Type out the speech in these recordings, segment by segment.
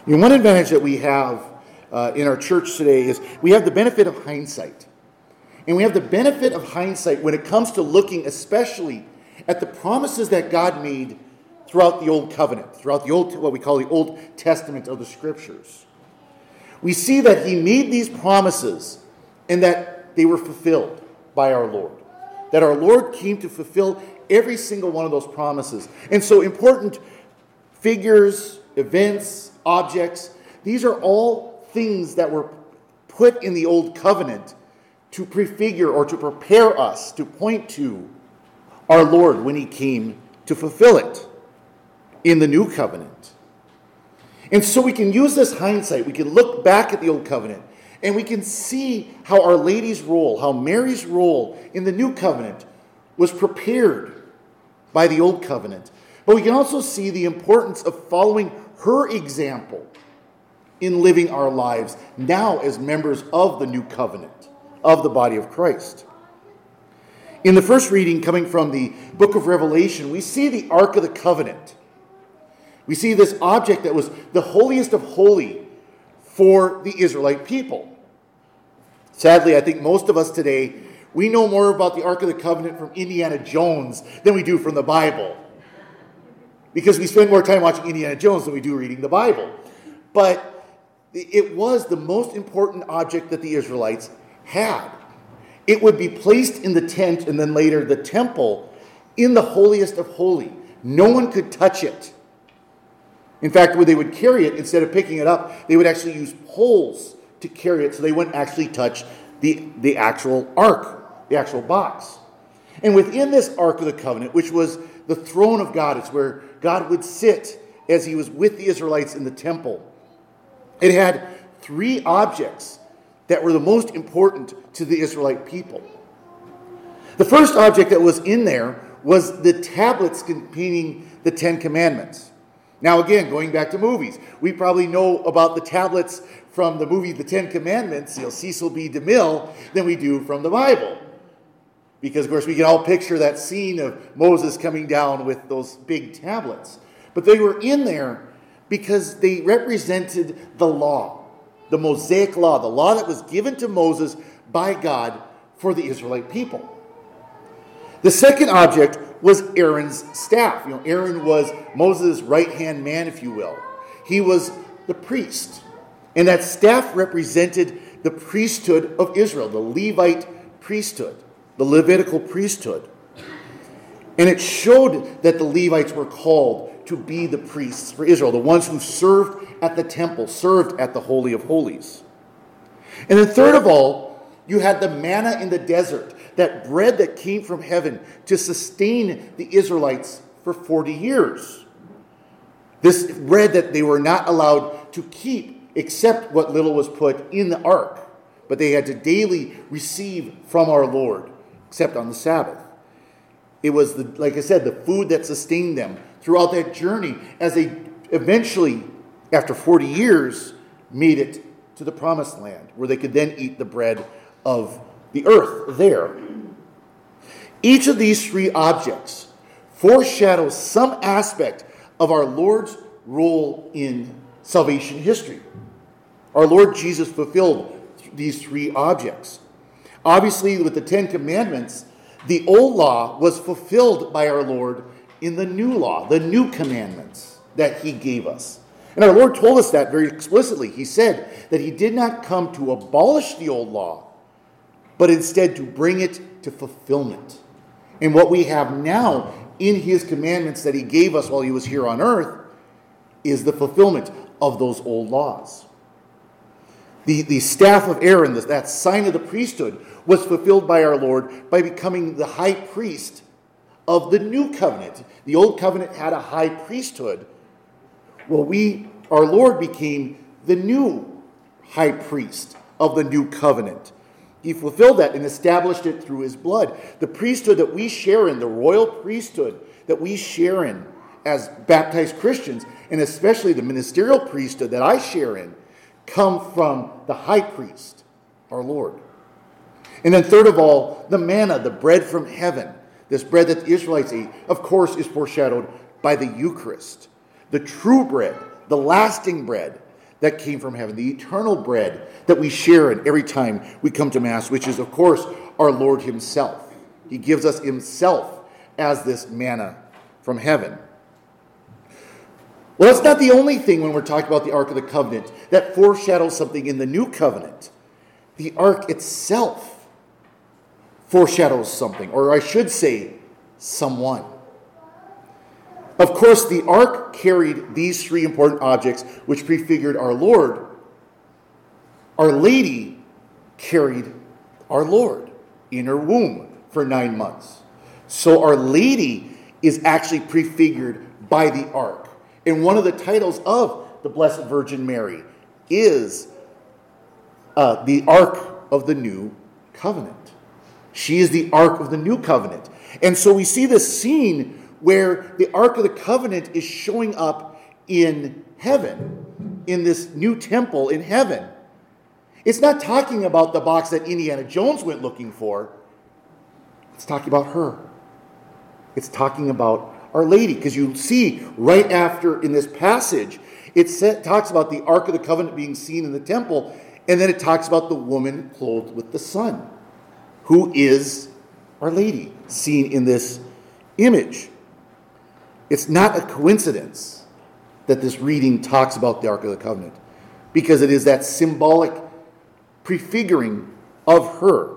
One advantage that we have in our church today is we have the benefit of hindsight. And we have the benefit of hindsight when it comes to looking especially at the promises that God made throughout the Old Covenant, throughout the what we call the Old Testament of the Scriptures. We see that he made these promises and that they were fulfilled by our Lord. That our Lord came to fulfill every single one of those promises. And so important figures, events, objects, these are all things that were put in the Old Covenant to prefigure or to prepare us, to point to our Lord when he came to fulfill it in the New Covenant. And so we can use this hindsight. We can look back at the Old Covenant and we can see how Our Lady's role, how Mary's role in the New Covenant was prepared by the Old Covenant. But we can also see the importance of following her example in living our lives now as members of the New Covenant, of the body of Christ. In the first reading coming from the book of Revelation, we see the Ark of the Covenant. We see this object that was the holiest of holy for the Israelite people. Sadly, I think most of us today, we know more about the Ark of the Covenant from Indiana Jones than we do from the Bible. Because we spend more time watching Indiana Jones than we do reading the Bible. But it was the most important object that the Israelites had. It would be placed in the tent and then later the temple in the holiest of holy. No one could touch it. In fact, when they would carry it, instead of picking it up, they would actually use poles to carry it so they wouldn't actually touch the actual ark, the actual box. And within this Ark of the Covenant, which was the throne of God, it's where God would sit as he was with the Israelites in the temple. It had three objects that were the most important to the Israelite people. The first object that was in there was the tablets containing the Ten Commandments. Now again, going back to movies, we probably know about the tablets from the movie The Ten Commandments, Cecil B. DeMille, than we do from the Bible. Because, of course, we can all picture that scene of Moses coming down with those big tablets. But they were in there because they represented the law, the Mosaic law, the law that was given to Moses by God for the Israelite people. The second object was Aaron's staff. Aaron was Moses' right-hand man, if you will. He was the priest. And that staff represented the priesthood of Israel, the Levite priesthood, the Levitical priesthood. And it showed that the Levites were called to be the priests for Israel, the ones who served at the temple, served at the Holy of Holies. And then third of all, you had the manna in the desert, that bread that came from heaven to sustain the Israelites for 40 years. This bread that they were not allowed to keep except what little was put in the ark, but they had to daily receive from our Lord, except on the Sabbath. It was, like I said, the food that sustained them throughout that journey as they eventually, after 40 years, made it to the promised land, where they could then eat the bread of the earth there. Each of these three objects foreshadows some aspect of our Lord's role in salvation history. Our Lord Jesus fulfilled these three objects. Obviously, with the Ten Commandments, the old law was fulfilled by our Lord in the new law, the new commandments that he gave us. And our Lord told us that very explicitly. He said that he did not come to abolish the old law, but instead to bring it to fulfillment. And what we have now in his commandments that he gave us while he was here on earth is the fulfillment of those old laws. The staff of Aaron, that sign of the priesthood, was fulfilled by our Lord by becoming the high priest of the new covenant. The old covenant had a high priesthood. Well, our Lord became the new high priest of the new covenant. He fulfilled that and established it through his blood. The priesthood that we share in, the royal priesthood that we share in as baptized Christians, and especially the ministerial priesthood that I share in, come from the high priest, our Lord. And then third of all, the manna, the bread from heaven. This bread that the Israelites ate, of course, is foreshadowed by the Eucharist. The true bread, the lasting bread that came from heaven, the eternal bread that we share in every time we come to Mass, which is, of course, our Lord himself. He gives us himself as this manna from heaven. Well, that's not the only thing when we're talking about the Ark of the Covenant that foreshadows something in the New Covenant. The Ark itself foreshadows something, or I should say, someone. Of course, the Ark carried these three important objects which prefigured our Lord. Our Lady carried our Lord in her womb for 9 months. So Our Lady is actually prefigured by the Ark. And one of the titles of the Blessed Virgin Mary is the Ark of the New Covenant. She is the Ark of the New Covenant. And so we see this scene where the Ark of the Covenant is showing up in heaven, in this new temple in heaven. It's not talking about the box that Indiana Jones went looking for. It's talking about her. It's talking about Our Lady, because you see right after in this passage, it talks about the Ark of the Covenant being seen in the temple, and then it talks about the woman clothed with the sun, who is Our Lady, seen in this image. It's not a coincidence that this reading talks about the Ark of the Covenant, because it is that symbolic prefiguring of her.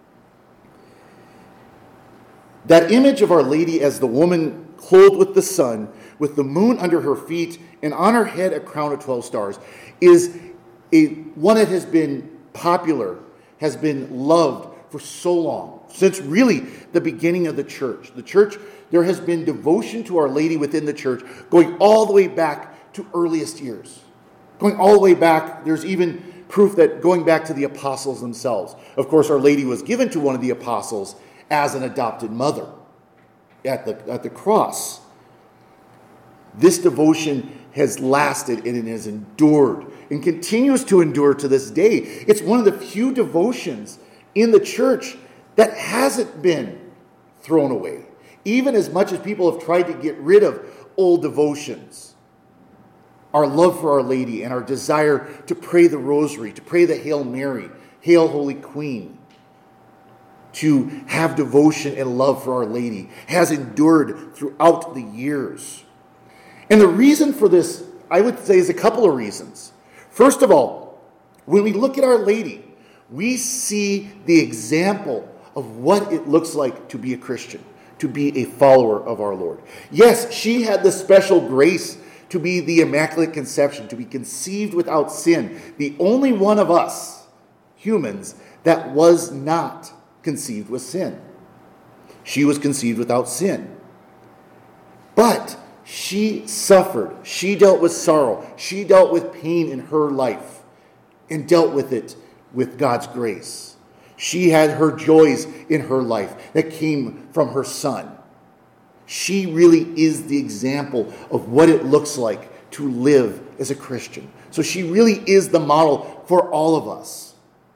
That image of Our Lady as the woman clothed with the sun, with the moon under her feet, and on her head a crown of 12 stars, is one that has been popular, has been loved for so long, since really the beginning of the church. The church, there has been devotion to Our Lady within the church, going all the way back to earliest years. Going all the way back, there's even proof that going back to the apostles themselves. Of course, Our Lady was given to one of the apostles as an adopted mother at the cross. This devotion has lasted and it has endured and continues to endure to this day. It's one of the few devotions in the church that hasn't been thrown away. Even as much as people have tried to get rid of old devotions, our love for Our Lady and our desire to pray the Rosary, to pray the Hail Mary, Hail Holy Queen, to have devotion and love for Our Lady has endured throughout the years. And the reason for this, I would say, is a couple of reasons. First of all, when we look at Our Lady, we see the example of what it looks like to be a Christian, to be a follower of our Lord. Yes, she had the special grace to be the Immaculate Conception, to be conceived without sin, the only one of us, humans, that was not conceived with sin. She was conceived without sin. But she suffered. She dealt with sorrow. She dealt with pain in her life and dealt with it with God's grace. She had her joys in her life that came from her Son. She really is the example of what it looks like to live as a Christian. So she really is the model for all of us.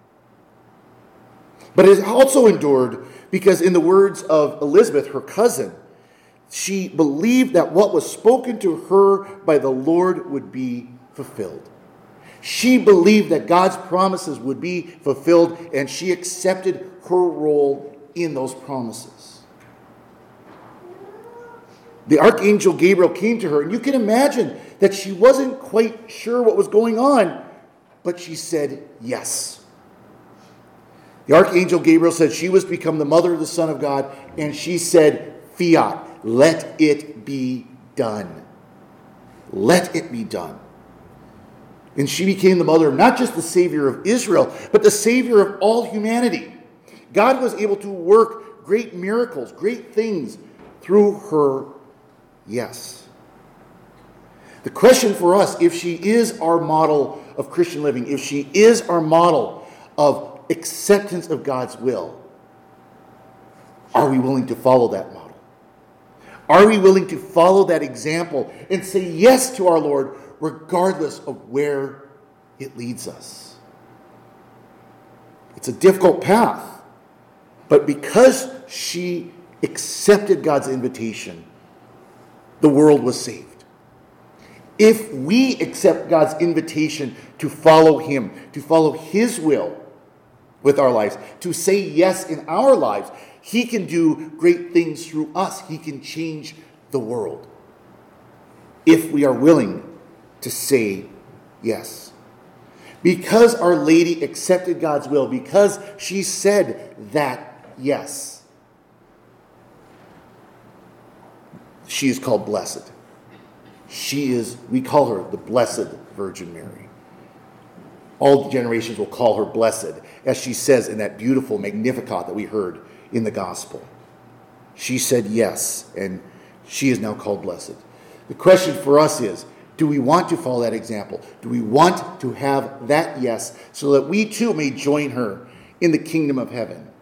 But it also endured because, in the words of Elizabeth, her cousin, she believed that what was spoken to her by the Lord would be fulfilled. She believed that God's promises would be fulfilled, and she accepted her role in those promises. The Archangel Gabriel came to her, and you can imagine that she wasn't quite sure what was going on, but she said yes. The Archangel Gabriel said she was to become the mother of the Son of God, and she said, "Fiat, let it be done. Let it be done." And she became the mother of not just the Savior of Israel, but the Savior of all humanity. God was able to work great miracles, great things through her yes. The question for us, if she is our model of Christian living, if she is our model of acceptance of God's will, are we willing to follow that model? Are we willing to follow that example and say yes to our Lord regardless of where it leads us? It's a difficult path, but because she accepted God's invitation, the world was saved. If we accept God's invitation to follow him, to follow his will with our lives, to say yes in our lives, he can do great things through us. He can change the world if we are willing to say yes. Because Our Lady accepted God's will, because she said that yes, she is called blessed. We call her the Blessed Virgin Mary. All generations will call her blessed, as she says in that beautiful Magnificat that we heard in the gospel. She said yes, and she is now called blessed. The question for us is, do we want to follow that example? Do we want to have that yes so that we too may join her in the kingdom of heaven?